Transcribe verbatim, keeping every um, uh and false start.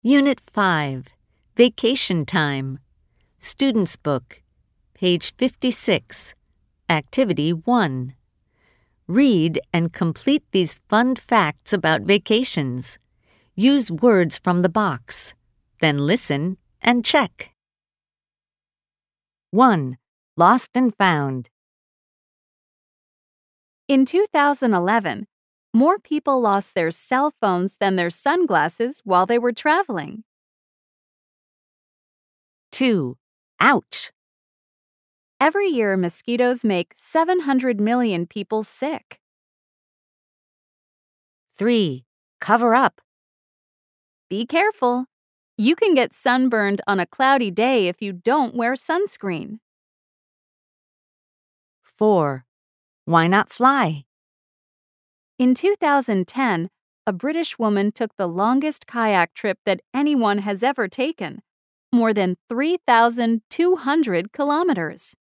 Unit five, Vacation Time. Student's Book, page fifty-six, Activity one. Read and complete these fun facts about vacations. Use words from the box. Then listen and check. one. Lost and Found. In two thousand eleven, more people lost their cell phones than their sunglasses while they were traveling. two. Ouch! Every year, mosquitoes make seven hundred million people sick. three. Cover up. Be careful. You can get sunburned on a cloudy day if you don't wear sunscreen. four. Why not fly? In two thousand ten, a British woman took the longest kayak trip that anyone has ever taken, more than three thousand two hundred kilometers.